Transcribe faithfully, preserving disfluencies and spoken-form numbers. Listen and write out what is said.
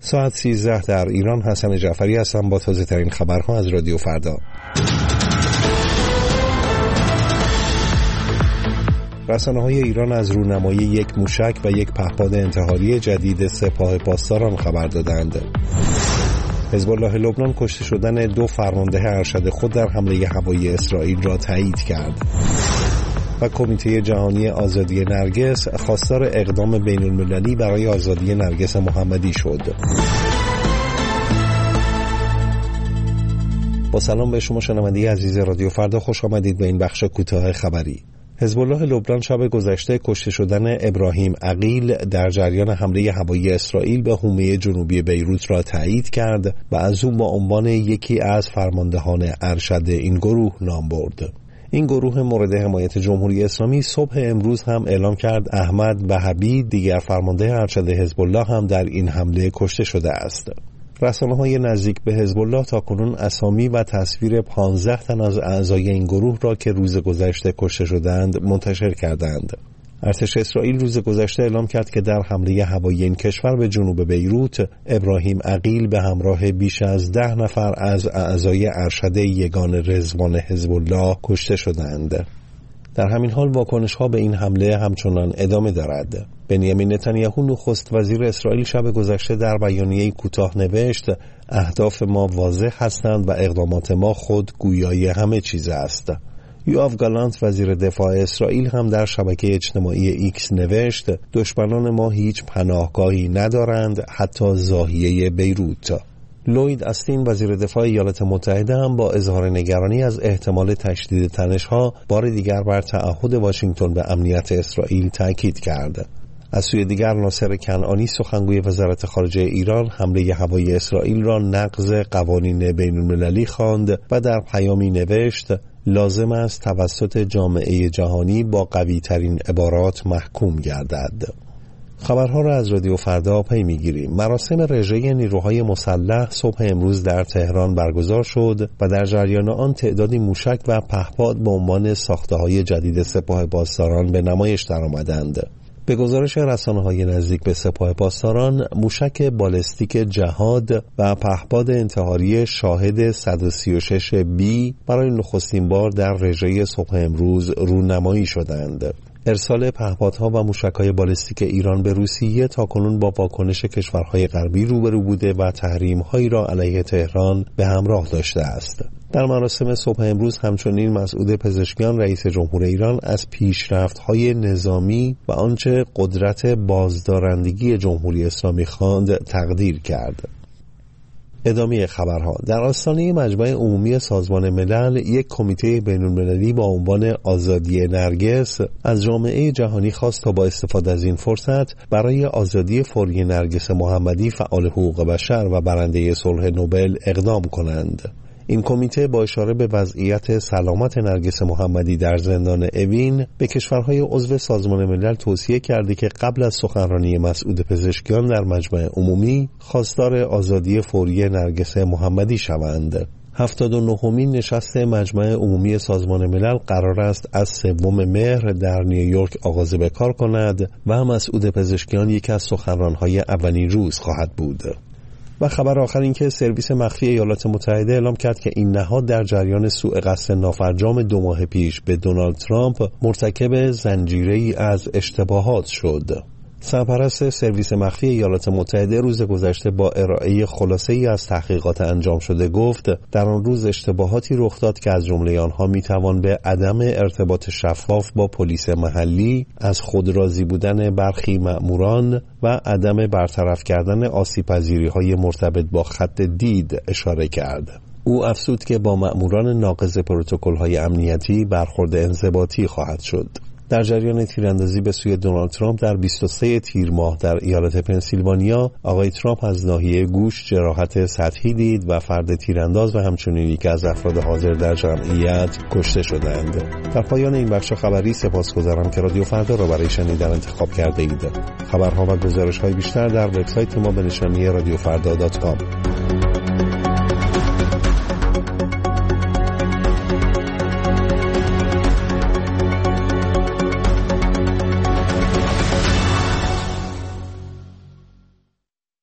ساعت سیزده در ایران. حسن جعفری هستم با تازه ترین خبرها از رادیو فردا. رسانه‌های ایران از رونمایی یک موشک و یک پهپاد انتحاری جدید سپاه پاسداران خبر دادند. حزب الله لبنان کشته شدن دو فرمانده ارشد خود در حمله هوایی اسرائیل را تایید کرد. و کمیته جهانی آزادی نرگس خواستار اقدام بین‌المللی برای آزادی نرگس محمدی شد. با سلام به شما شنونده عزیز رادیو فردا، خوش آمدید به این بخش کوتاه خبری. حزب الله لبنان شب گذشته کشته شدن ابراهیم عقیل در جریان حمله هوایی اسرائیل به حومه جنوبی بیروت را تایید کرد و از او با عنوان یکی از فرماندهان ارشد این گروه نام برد. این گروه مورد حمایت جمهوری اسلامی صبح امروز هم اعلام کرد احمد وهبی دیگر فرمانده ارشد حزب الله هم در این حمله کشته شده است. رسانه‌های نزدیک به حزب الله تاکنون اسامی و تصویر پانزده تن از اعضای این گروه را که روز گذشته کشته شدند منتشر کردند. ارتش اسرائیل روز گذشته اعلام کرد که در حمله هوایی این کشور به جنوب بیروت ابراهیم عقیل به همراه بیش از ده نفر از اعضای ارشد یگان رضوان حزب الله کشته شدند. در همین حال واکنش‌ها به این حمله همچنان ادامه دارد. بنیامین نتانیاهو نخست وزیر اسرائیل شب گذشته در بیانیه‌ای کوتاه نوشت اهداف ما واضح هستند و اقدامات ما خود گویای همه چیز است. یوآف گالانت وزیر دفاع اسرائیل هم در شبکه اجتماعی ایکس نوشت دشمنان ما هیچ پناهگاهی ندارند، حتی زاهیه بیروت. لوید استین وزیر دفاع ایالات متحده هم با اظهار نگرانی از احتمال تشدید تنش‌ها بار دیگر بر تعهد واشنگتن به امنیت اسرائیل تاکید کرد. از سوی دیگر ناصر کنعانی سخنگوی وزارت خارجه ایران حمله هوایی اسرائیل را نقض قوانین بین‌المللی خواند و در پیامی نوشت لازم است توسط جامعه جهانی با قوی ترین عبارات محکوم گردد. خبرها را از رادیو فردا پی می‌گیریم. مراسم رژه نیروهای مسلح صبح امروز در تهران برگزار شد و در جریان آن تعدادی موشک و پهپاد به عنوان ساخته‌های جدید سپاه پاسداران به نمایش درآمدند. به گزارش رسانه‌های نزدیک به سپاه پاسداران، موشک بالستیک جهاد و پهپاد انتحاری شاهد صد و سی و شش بی برای نخستین بار در رژه صبح امروز رونمایی شدند. ارسال پهپادها و موشک‌های بالستیک ایران به روسیه تاکنون با واکنش کشورهای غربی روبرو بوده و تحریم‌هایی را علیه تهران به همراه داشته است. در مراسم صبح امروز همچنین مسعود پزشکیان رئیس جمهور ایران از پیشرفت‌های نظامی و آنچه قدرت بازدارندگی جمهوری اسلامی خواند تقدیر کرد. ادامه خبرها. در آستانه مجمع عمومی سازمان ملل یک کمیته بین‌المللی با عنوان آزادی نرگس از جامعه جهانی خواست تا با استفاده از این فرصت برای آزادی فوری نرگس محمدی فعال حقوق بشر و برنده صلح نوبل اقدام کنند. این کمیته با اشاره به وضعیت سلامت نرگس محمدی در زندان اوین به کشورهای عضو سازمان ملل توصیه کرده که قبل از سخنرانی مسعود پزشکیان در مجمع عمومی خواستار آزادی فوری نرگس محمدی شوند. هفتاد و نهمین نشست مجمع عمومی سازمان ملل قرار است از سوم مهر در نیویورک آغاز به کار کند و مسعود پزشکیان یکی از سخنران‌های اولین روز خواهد بود. و خبر آخر این که سرویس مخفی ایالات متحده اعلام کرد که این نهاد در جریان سوء قصد نافرجام دو ماه پیش به دونالد ترامپ مرتکب زنجیره‌ای از اشتباهات شد. سرپرست سرویس مخفی ایالات متحده روز گذشته با ارائه خلاصه‌ای از تحقیقات انجام شده گفت در آن روز اشتباهاتی رخ داد که از جمله آنها میتوان به عدم ارتباط شفاف با پلیس محلی، از خودراضی بودن برخی مأموران و عدم برطرف کردن آسیب‌پذیری‌های مرتبط با خط دید اشاره کرد. او افزود که با مأموران ناقض پروتکل‌های امنیتی برخورد انضباطی خواهد شد. در جریان تیراندازی به سوی دونالد ترامپ در بیست و سوم تیر ماه در ایالت پنسیلوانیا، آقای ترامپ از ناحیه گوش جراحت سطحی دید و فرد تیرانداز و همچنین یکی از افراد حاضر در جمعیت کشته شدند. در پایان این بخش خبری سپاسگزارم که رادیو فردا را برای شنیدن انتخاب کرده اید. خبرها و گزارش‌های بیشتر در وبسایت ما به نشانی رادیو فردا دات کام.